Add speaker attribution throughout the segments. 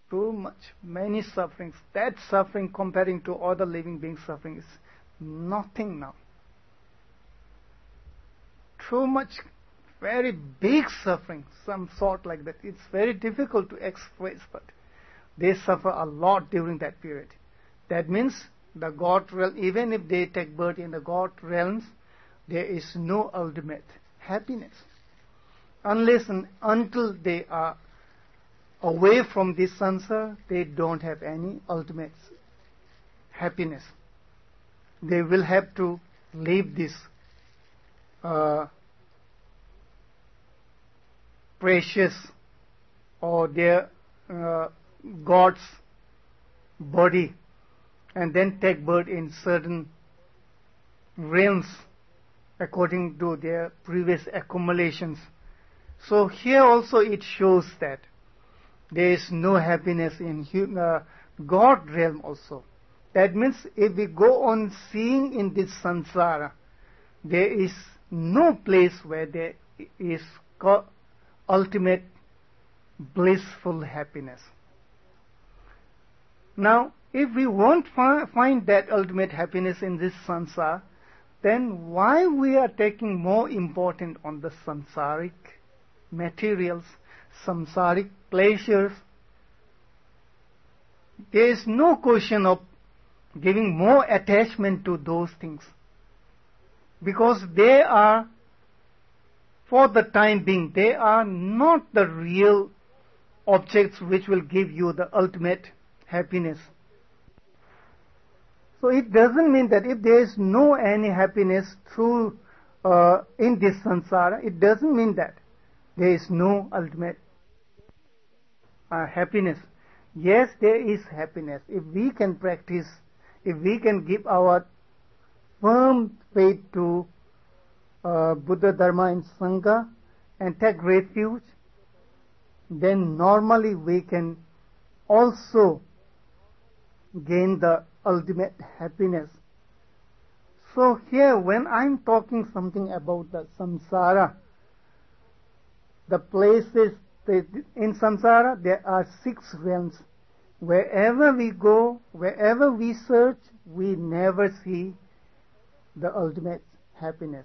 Speaker 1: too much, many sufferings. That suffering comparing to other living beings' suffering is nothing now. Too much, very big suffering, some sort like that. It's very difficult to express, but they suffer a lot during that period. That means the God realm, even if they take birth in the God realms, there is no ultimate happiness. Unless and until they are away from this sansara, they don't have any ultimate happiness. They will have to leave this precious or their God's body and then take birth in certain realms according to their previous accumulations. So here also it shows that there is no happiness in God realm also. That means if we go on seeing in this samsara, there is no place where there is ultimate blissful happiness. Now, if we won't find that ultimate happiness in this samsara, then why we are taking more important on the samsaric materials, samsaric pleasures? There is no question of giving more attachment to those things, because they are, for the time being, they are not the real objects which will give you the ultimate happiness. So it doesn't mean that if there is no any happiness through in this samsara, it doesn't mean that there is no ultimate happiness. Yes, there is happiness if we can practice, if we can give our firm faith to Buddha, Dharma and Sangha and take refuge, then normally we can also gain the ultimate happiness. So here when I'm talking something about the samsara, the places in samsara, there are 6 realms. Wherever we go, wherever we search, we never see the ultimate happiness.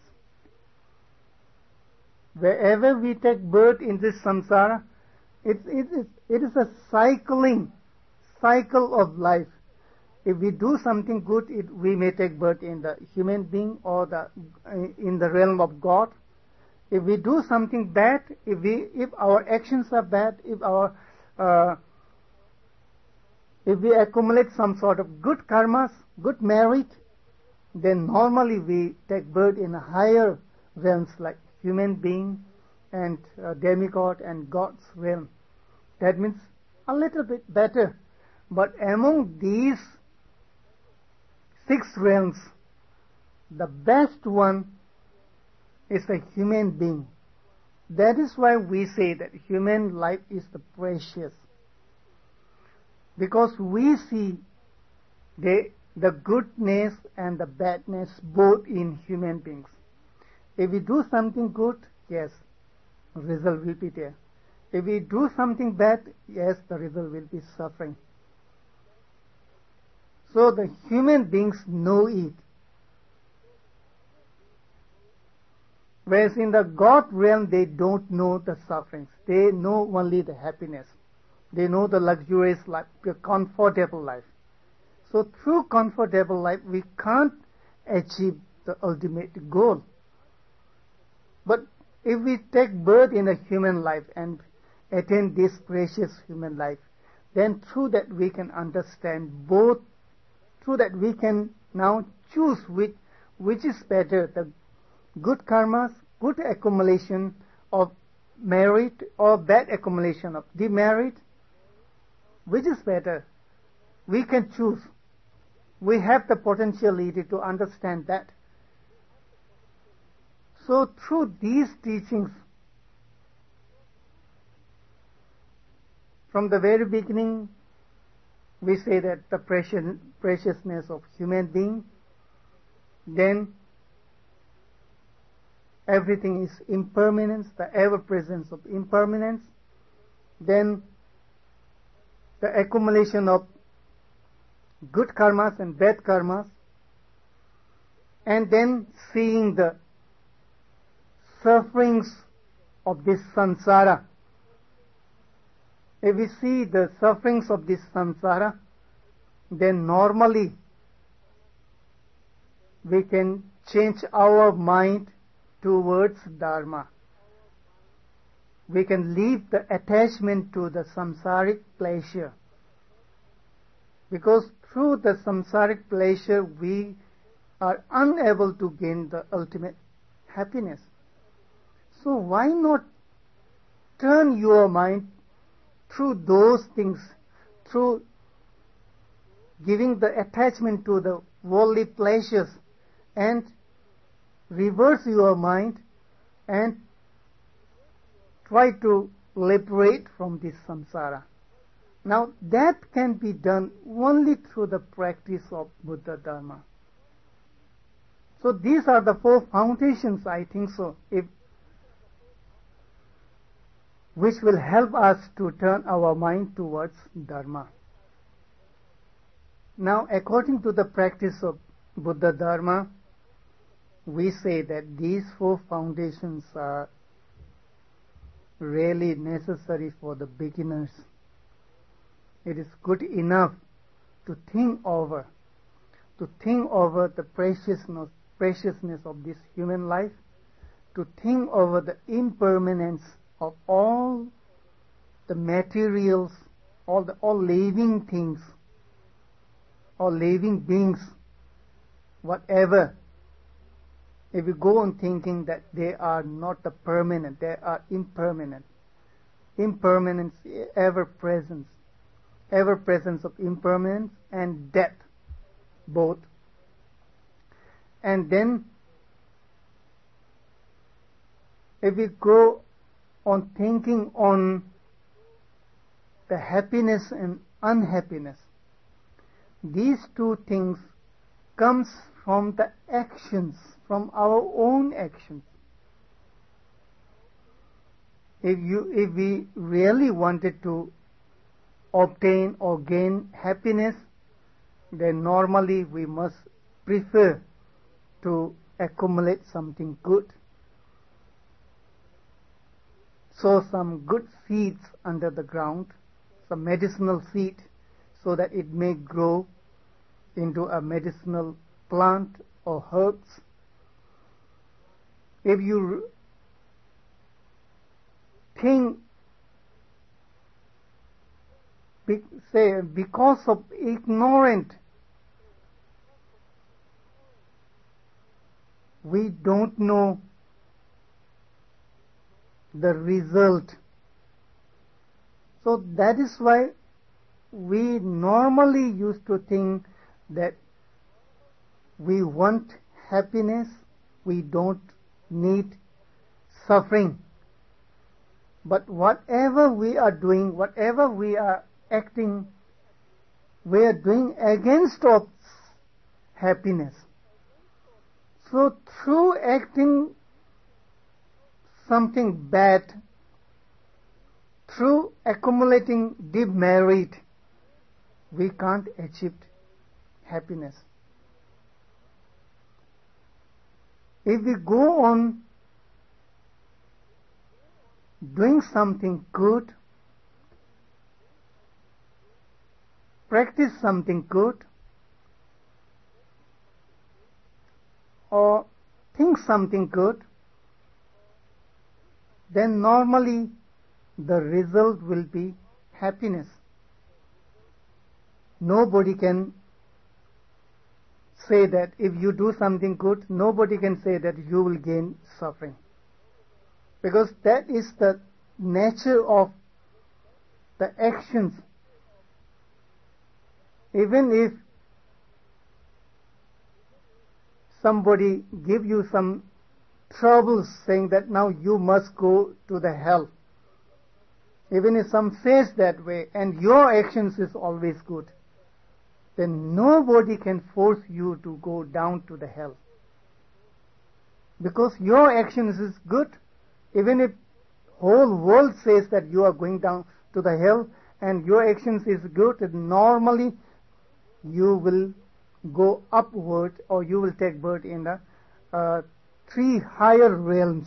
Speaker 1: Wherever we take birth in this samsara, it is a cycle of life. If we do something good, we may take birth in the human being or in the realm of God. If we do something bad, if our actions are bad, if we accumulate some sort of good karmas, good merit, then normally we take birth in higher realms like human being and demigod and God's realm. That means a little bit better. But among these 6 realms, the best one is a human being. That is why we say that human life is the precious. Because we see the goodness and the badness both in human beings. If we do something good, yes, result will be there. If we do something bad, yes, the result will be suffering. So the human beings know it. Whereas in the God realm, they don't know the sufferings. They know only the happiness. They know the luxurious life, the comfortable life. So through comfortable life, we can't achieve the ultimate goal. But if we take birth in a human life and attain this precious human life, then through that we can understand both. Through that we can now choose which is better, the good karmas, good accumulation of merit or bad accumulation of demerit. Which is better? We can choose. We have the potentiality to understand that. So through these teachings, from the very beginning, we say that the preciousness of human being, then everything is impermanence, the ever-presence of impermanence, then the accumulation of good karmas and bad karmas, and then seeing the sufferings of this samsara. If we see the sufferings of this samsara, then normally we can change our mind towards Dharma. We can leave the attachment to the samsaric pleasure, because through the samsaric pleasure we are unable to gain the ultimate happiness. So why not turn your mind through those things, through giving the attachment to the worldly pleasures, and reverse your mind and try to liberate from this samsara. Now that can be done only through the practice of Buddha Dharma. So these are the 4 foundations, I think so, which will help us to turn our mind towards Dharma. Now, according to the practice of Buddha Dharma, we say that these 4 foundations are really necessary for the beginners. It is good enough to think over the preciousness of this human life, to think over the impermanence of all the materials, all living things, all living beings, whatever. If you go on thinking that they are not the permanent, they are impermanent. Impermanence, ever-presence of impermanence and death, both. And then, if we go on thinking on the happiness and unhappiness, these 2 things comes from the actions, from our own actions. If we really wanted to obtain or gain happiness, then normally we must prefer to accumulate something good. Sow some good seeds under the ground, some medicinal seed, so that it may grow into a medicinal plant or herbs. If you think, say, because of ignorant, we don't know the result. So that is why we normally used to think that we want happiness, we don't need suffering. But whatever we are doing, whatever we are acting, we are doing against of happiness. So through acting something bad, through accumulating demerit, we can't achieve happiness. If we go on doing something good, practice something good, or think something good, then normally the result will be happiness. Nobody can say that if you do something good, nobody can say that you will gain suffering. Because that is the nature of the actions. Even if somebody give you some troubles saying that now you must go to the hell, even if some says that way and your actions is always good, then nobody can force you to go down to the hell. Because your actions is good, even if whole world says that you are going down to the hell, and your actions is good, normally you will go upward, or you will take birth in the 3 higher realms.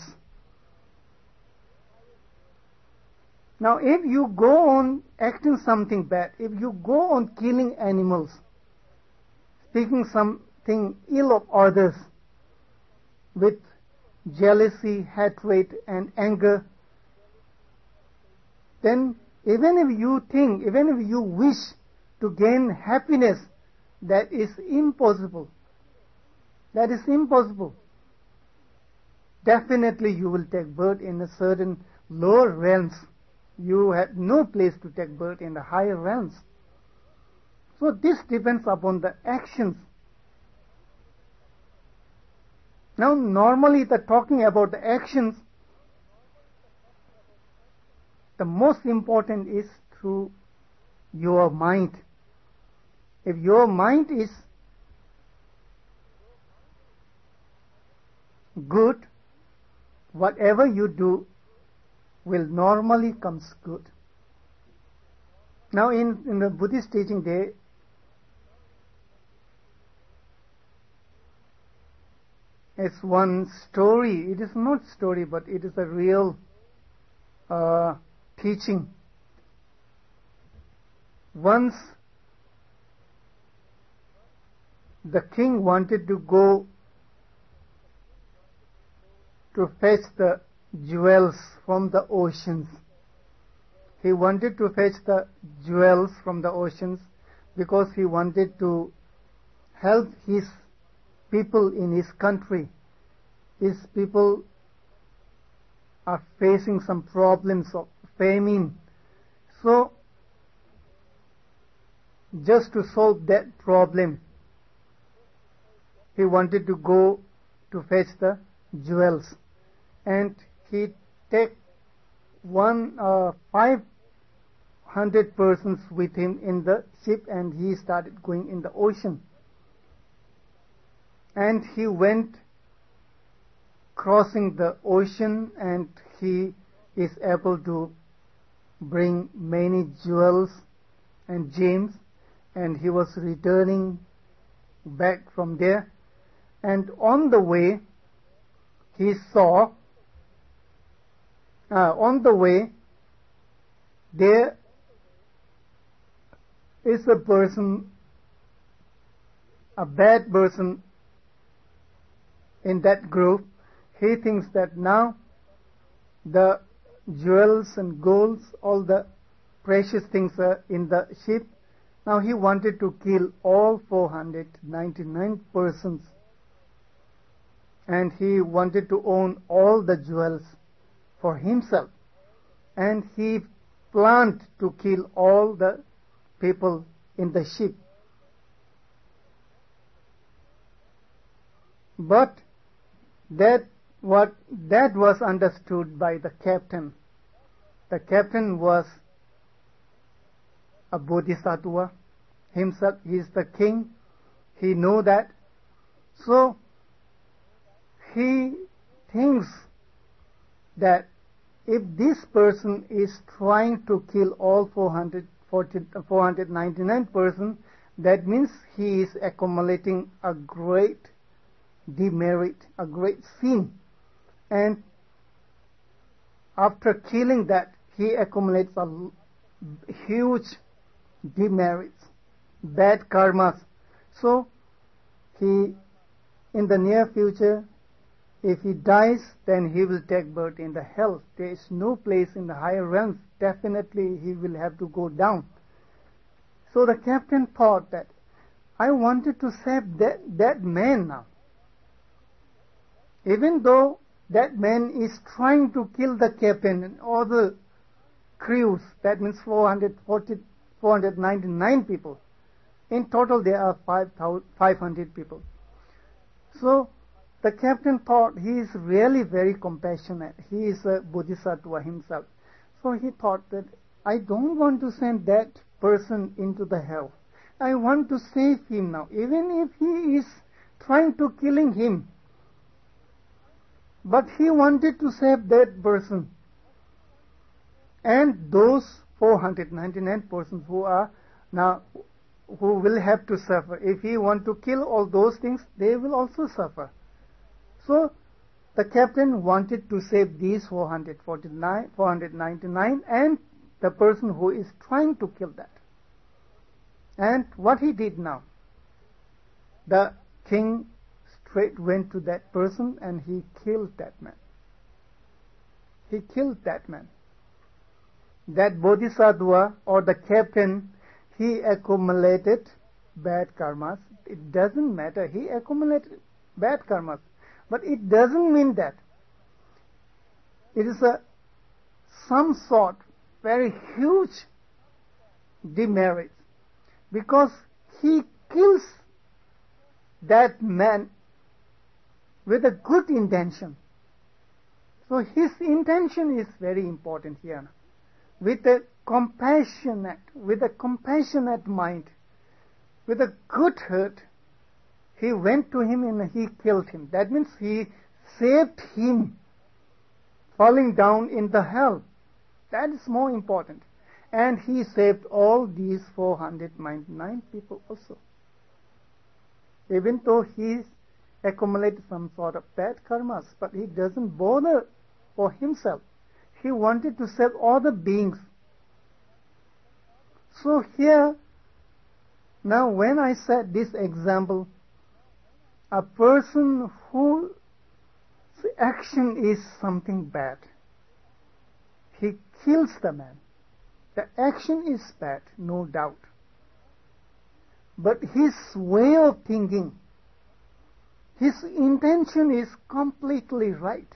Speaker 1: Now if you go on acting something bad, if you go on killing animals, speaking something ill of others with jealousy, hatred and anger, then even if you wish to gain happiness, that is impossible. That is impossible. Definitely you will take birth in a certain lower realms. You have no place to take birth in the higher realms. So this depends upon the actions. Now normally talking about the actions, the most important is through your mind. If your mind is good, whatever you do will normally comes good. Now in the Buddhist teaching, it's one story. It is not story, but it is a real teaching. Once the king wanted to go to fetch the jewels from the oceans. He wanted to fetch the jewels from the oceans because he wanted to help his people in his country. His people are facing some problems of famine. So, just to solve that problem, he wanted to go to fetch the jewels. And he take 500 persons with him in the ship, and he started going in the ocean. And he went crossing the ocean, and he is able to bring many jewels and gems, and he was returning back from there. And on the way, he saw there is a person, a bad person in that group. He thinks that now the jewels and golds, all the precious things are in the ship. Now he wanted to kill all 499 persons, and he wanted to own all the jewels for himself, and he planned to kill all the people in the ship. But that was understood by the captain. The captain was a bodhisattva himself. He is the king. He knew that. So he thinks that if this person is trying to kill all 499 persons, that means he is accumulating a great demerit, a great sin. And after killing that, he accumulates a huge demerits, bad karmas. So he, in the near future, if he dies, then he will take birth in the hell. There is no place in the higher realms. Definitely he will have to go down. So the captain thought that, I wanted to save that man now. Even though that man is trying to kill the captain and all the crews, that means 499 people. In total there are 500 people. So the captain thought he is really very compassionate. He is a bodhisattva himself. So he thought that I don't want to send that person into the hell. I want to save him now, even if he is trying to killing him. But he wanted to save that person. And those 499 persons who are now, who will have to suffer. If he want to kill all those things, they will also suffer. So the captain wanted to save these 499 and the person who is trying to kill that. And what he did now, the king straight went to that person and he killed that man. He killed that man. That bodhisattva or the captain, he accumulated bad karmas. It doesn't matter. He accumulated bad karmas. But it doesn't mean that it is some sort very huge demerit, because he kills that man with a good intention. So his intention is very important here. With a compassionate mind, with a good heart, he went to him and he killed him. That means he saved him falling down in the hell. That is more important. And he saved all these 499 people also. Even though he accumulated some sort of bad karmas, but he doesn't bother for himself. He wanted to save all the beings. So here, now when I said this example, a person whose action is something bad, he kills the man. The action is bad, no doubt. But his way of thinking, his intention is completely right.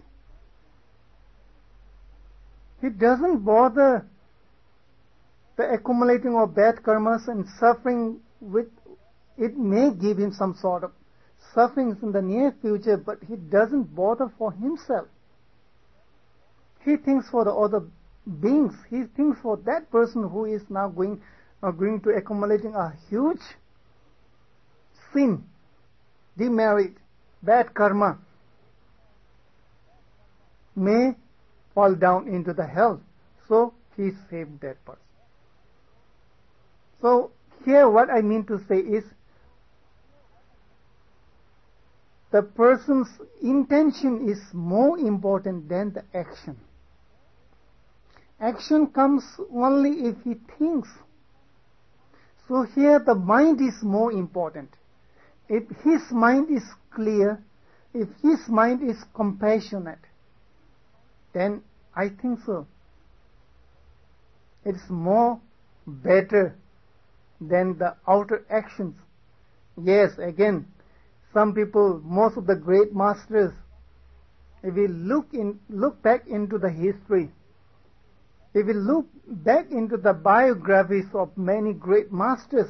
Speaker 1: He doesn't bother the accumulating of bad karmas and suffering with it may give him some sort of sufferings in the near future, but he doesn't bother for himself. He thinks for the other beings. He thinks for that person who is now going to accumulating a huge sin, demerit, bad karma, may fall down into the hell. So he saved that person. So here what I mean to say is, the person's intention is more important than the action. Action comes only if he thinks. So here the mind is more important. If his mind is clear, if his mind is compassionate, then I think so. It's more better than the outer actions. Yes, again, some people, most of the great masters, if we look back into the history, if we look back into the biographies of many great masters,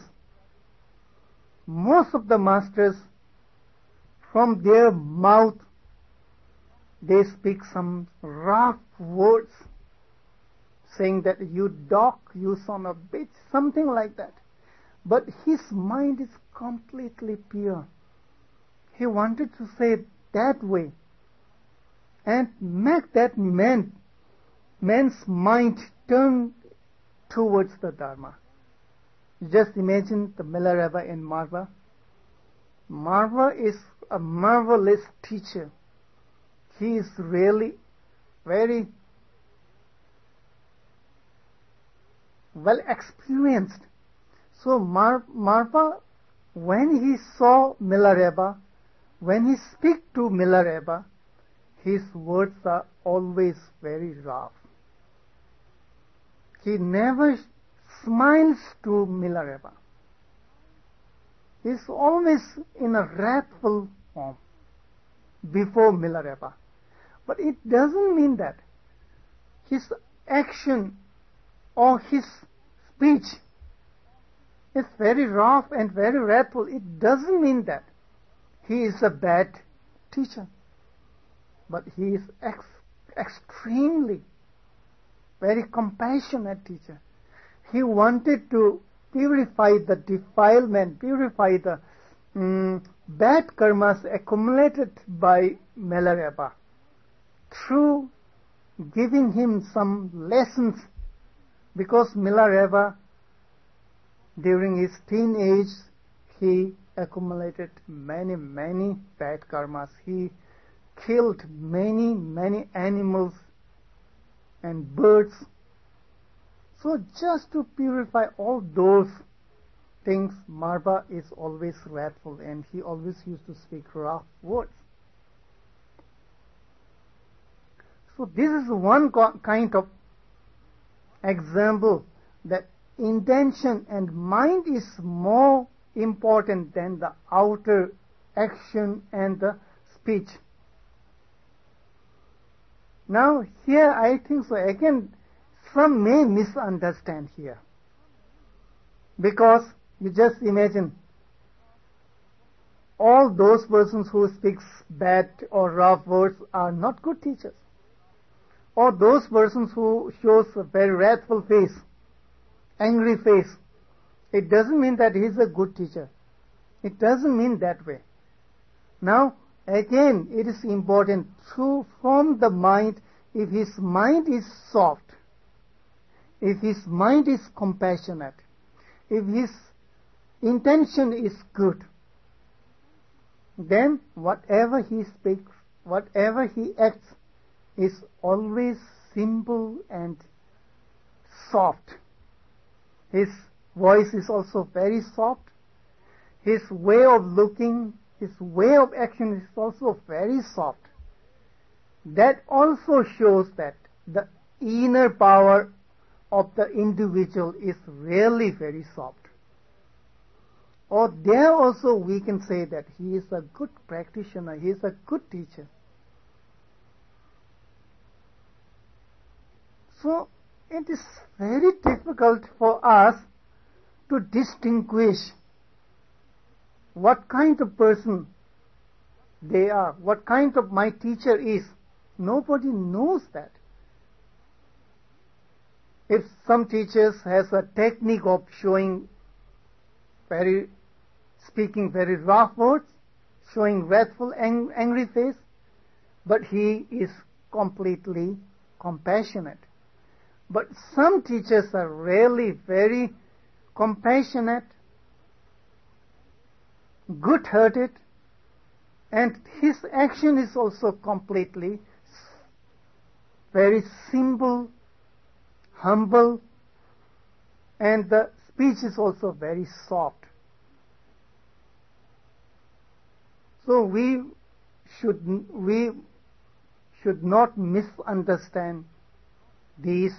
Speaker 1: most of the masters, from their mouth, they speak some rough words, saying that you dog, you son of a bitch, something like that. But his mind is completely pure. He wanted to say it that way and make that man's mind turn towards the Dharma. Just imagine the Milarepa in Marva. Marva is a marvelous teacher. He is really very well experienced. So Marva, when he saw Milarepa, when he speaks to Milarepa, his words are always very rough. He never smiles to Milarepa. He is always in a wrathful form before Milarepa. But it doesn't mean that his action or his speech is very rough and very wrathful. It doesn't mean that he is a bad teacher. But he is extremely very compassionate teacher. He wanted to purify the defilement, purify the bad karmas accumulated by Milarepa through giving him some lessons Because Milarepa, during his teenage, he accumulated many bad karmas. He killed many animals and birds. So just to purify all those things, Marpa is always wrathful, and he always used to speak rough words. So this is one kind of example that intention and mind is more important than the outer action and the speech. Now here I think so again some may misunderstand here, because you just imagine all those persons who speaks bad or rough words are not good teachers, or those persons who shows a very wrathful face, angry face. It doesn't mean that he is a good teacher. It doesn't mean that way. Now again it is important to from the mind, if his mind is soft, if his mind is compassionate, if his intention is good, then whatever he speaks, whatever he acts is always simple and soft. His voice is also very soft. His way of looking, his way of action is also very soft. That also shows that the inner power of the individual is really very soft. Or there also we can say that he is a good practitioner, he is a good teacher. So it is very difficult for us to distinguish what kind of person they are, what kind of my teacher is. Nobody knows that. If some teachers has a technique of speaking very rough words, showing wrathful, angry face, but he is completely compassionate. But some teachers are really very compassionate, good-hearted, and his action is also completely very simple, humble, and the speech is also very soft. So we should not misunderstand the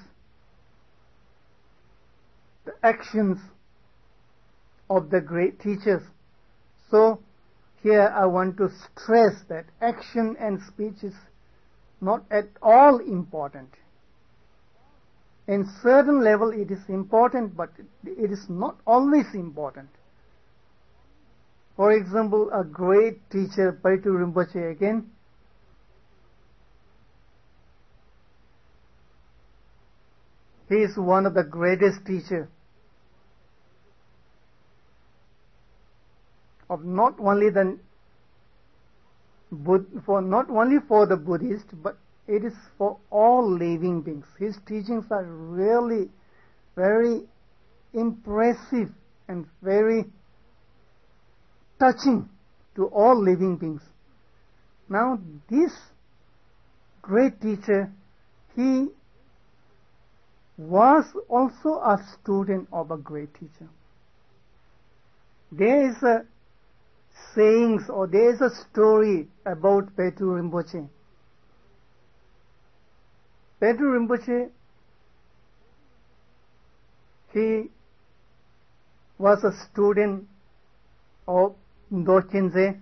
Speaker 1: actions of the great teachers. So here I want to stress that action and speech is not at all important. In certain level it is important, but it is not always important. For example, a great teacher, Paithu Rinpoche again, he is one of the greatest teachers of not only for the Buddhist, but it is for all living beings. His teachings are really very impressive and very touching to all living beings. Now this great teacher, he was also a student of a great teacher. There is a sayings, or there is a story about Paithu Rinpoche. Paithu Rinpoche, he was a student of Dokyenze.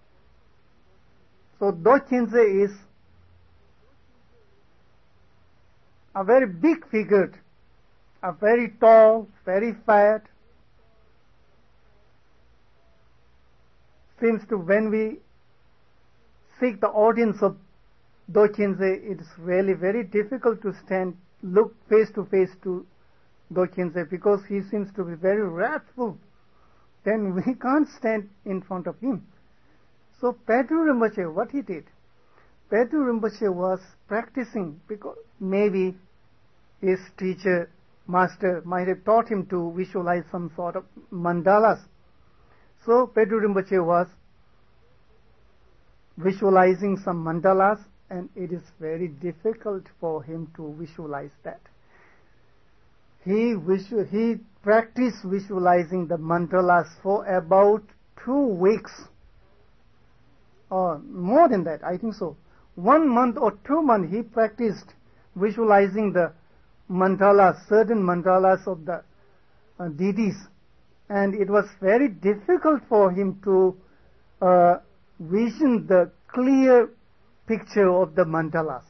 Speaker 1: So Dokyenze is a very big figure, a very tall, very fat. Seems to when we seek the audience of Dokyenze, it is really very difficult to look face to face to Dokyenze, because he seems to be very wrathful. Then we can't stand in front of him. So Paithu Rinpoche, what he did? Paithu Rinpoche was practicing, because maybe his teacher master might have taught him to visualize some sort of mandalas. So Petru Rinpoche was visualizing some mandalas, and it is very difficult for him to visualize that. He practiced visualizing the mandalas for about 2 weeks, or more than that, I think so. 1 month or 2 months he practiced visualizing the mandalas, certain mandalas of the deities, and it was very difficult for him to vision the clear picture of the mandalas.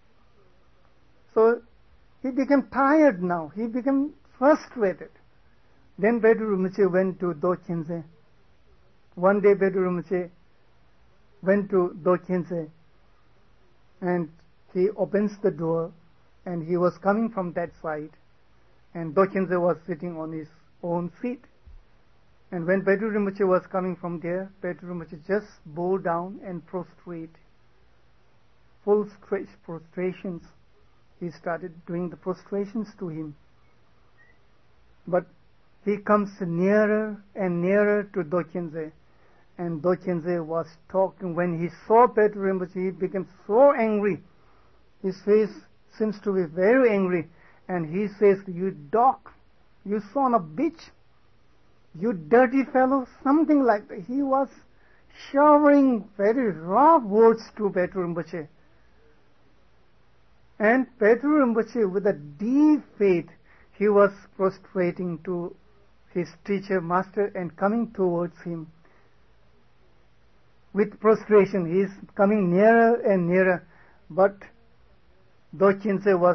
Speaker 1: So he became tired now. He became frustrated. Then Petru Rinpoche went to Dokyense. One day Petru Rinpoche went to Dokyense, and he opens the door, and he was coming from that side, and Dokyense was sitting on his own seat. And when Petru Rinpoche was coming from there, Petru Rinpoche just bowed down and prostrate. Full prostrations. He started doing the prostrations to him. But he comes nearer and nearer to Dokyense, and Dokyense was talking. When he saw Petru Rinpoche, he became so angry. His face seems to be very angry, and he says, "You dog, you son of bitch, you dirty fellow," something like that. He was showering very rough words to Petru Rinpoche. And Petru Rinpoche, with a deep faith, he was prostrating to his teacher, master, and coming towards him. With prostration, he is coming nearer and nearer, but Dokyense was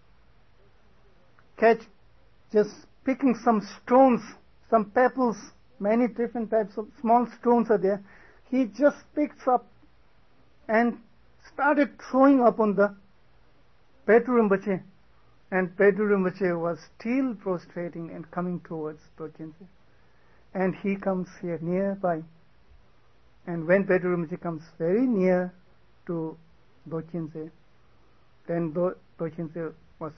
Speaker 1: just picking some stones, some pebbles, many different types of small stones are there. He just picks up and started throwing up on the Petru Rinpoche, and Petru Rinpoche was still prostrating and coming towards Dokyense. And he comes here nearby. And when Petru Rinpoche comes very near to Dokyense, then Dokyense was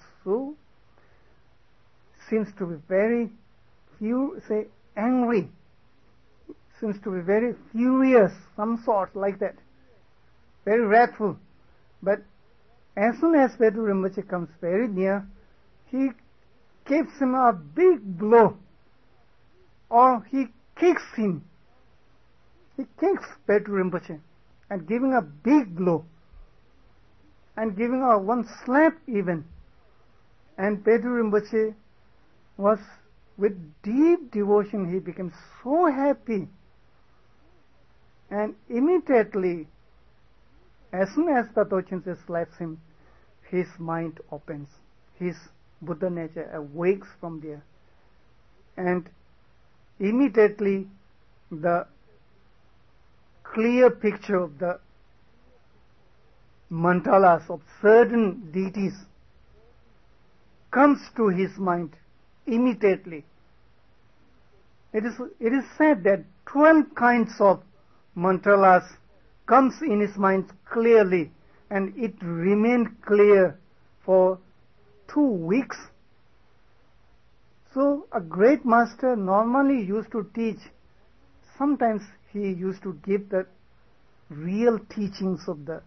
Speaker 1: seems to be very angry, seems to be very furious, some sort like that, very wrathful. But as soon as Petru Rinpoche comes very near, he gives him a big blow, or he kicks him. He kicks Petru Rinpoche and giving a big blow, and giving a one slap even. And Petru Rinpoche was, with deep devotion, he became so happy. And immediately, as soon as the Dokyense slaps him, his mind opens. His Buddha nature awakes from there. And immediately the clear picture of the mandalas of certain deities comes to his mind immediately. It is said that 12 kinds of mandalas comes in his mind clearly, and it remained clear for 2 weeks. So a great master normally used to teach. Sometimes he used to give the real teachings of the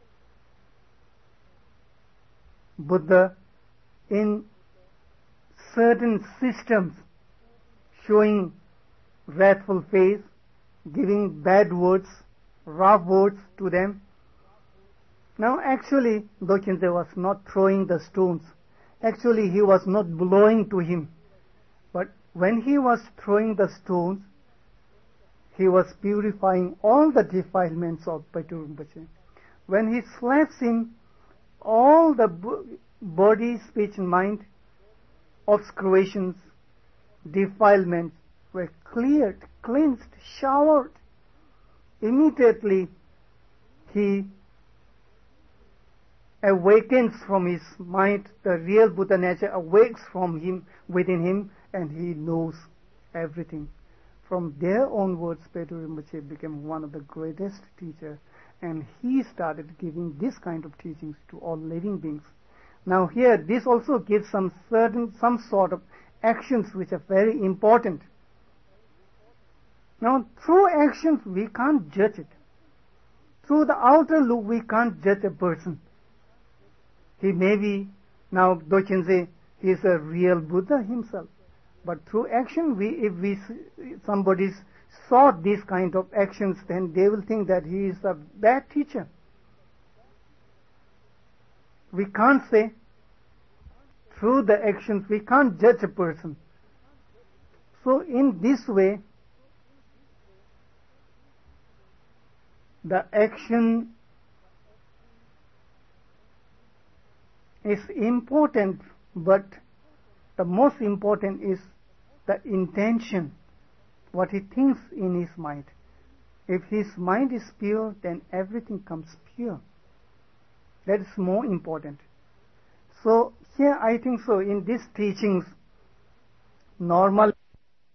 Speaker 1: Buddha in certain systems, showing wrathful face, giving bad words, rough words to them. Now actually Dokyense was not throwing the stones. Actually he was not blowing to him. But when he was throwing the stones, he was purifying all the defilements of Petru Rinpoche. When he slaps him, all the body, speech and mind obscurations, defilements were cleared, cleansed, showered. Immediately he awakens from his mind, the real Buddha nature awakes from him, within him, and he knows everything. From there onwards, Petru Rinpoche became one of the greatest teachers, and he started giving this kind of teachings to all living beings. Now here, this also gives some sort of actions which are very important. Now, through actions, we can't judge it. Through the outer look, we can't judge a person. He may be, now Dogen say, he is a real Buddha himself. But through action, somebody saw these kind of actions, then they will think that he is a bad teacher. We can't say, through the actions, we can't judge a person. So in this way, the action is important, but the most important is the intention, what he thinks in his mind. If his mind is pure, then everything comes pure. That is more important. So here I think so in these teachings, normally